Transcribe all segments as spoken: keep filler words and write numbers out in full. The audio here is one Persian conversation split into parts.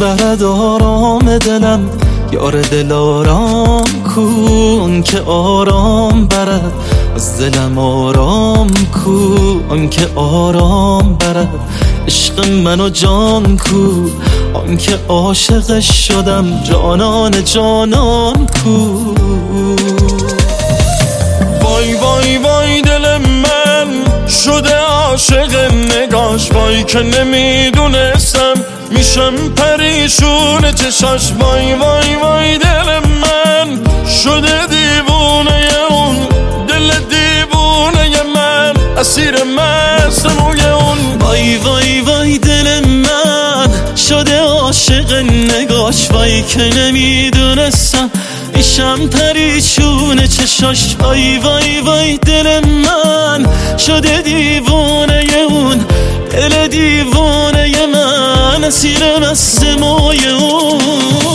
برد آرام دلم، یار دل آرام کن که آرام برد از دلم، آرام کن که آرام برد عشق من و جان کو، آن که عاشقش شدم جانان جانان کو. وای وای وای دل من شده عاشق نگاش، وای که نمیدونستم میشم پریشون چشاش. وای وای وای دل من شده دیوونه اون، دل دیوونه من اسیر مست موی اون. وای وای وای دل من شده عاشق نگاش، وای که نمیدونستم میشم پریشون چشاش. وای وای وای دل من شده دیوونه اون، دل دیوونه من اسیر مست موی اون.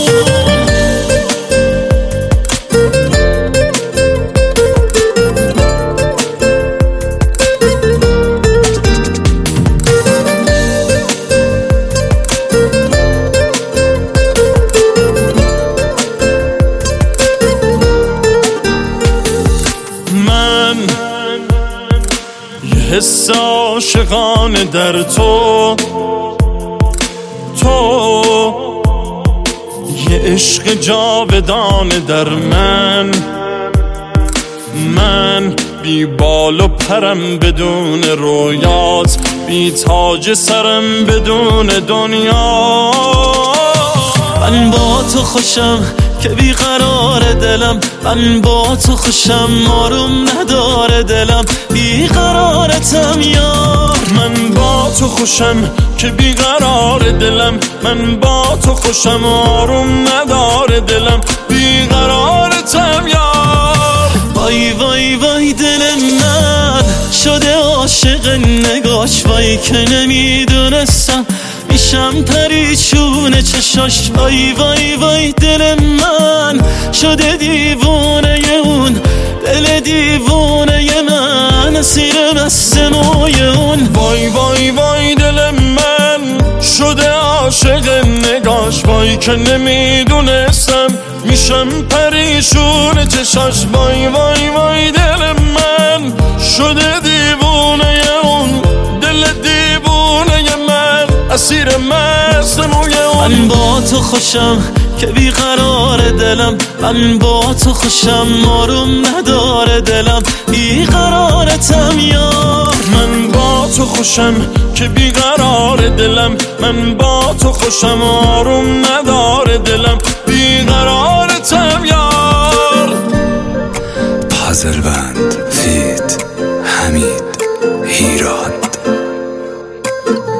حس عاشقانه در تو، تو یه عشق جاودانه در من. من بی بال و پرم بدون رویات، بی تاج سرم بدون دنیا. من با تو خوشم که بیقرار دلم، من با تو خوشم آروم نداره دلم، بیقرارتم یار. من با تو خوشم که بیقرار دلم، من با تو خوشم آروم نداره دلم، بیقرارتم یار. وای وای وای دل من شده عاشق نگاش، وای که نمیدونستم میشم پریشون چشاش. وای وای وای دل من شده دیوونه اون، دل دیوونه من اسیر مست موی اون. وای وای وای دل من شده عاشق نگاش، وای که نمیدونستم میشم پریشون چشاش. وای وای وای دل من شده دیوونه اون، دل دیوونه من اسیر مست موی اون. من با تو خوشم که بیقرار دلم، من با تو خوشم آروم نداره دلم، بیقرارتم یار. من با تو خوشم که بیقرار دلم، من با تو خوشم آروم نداره دلم، بیقرارتم یار. پازل بند فیت حمید هیراد.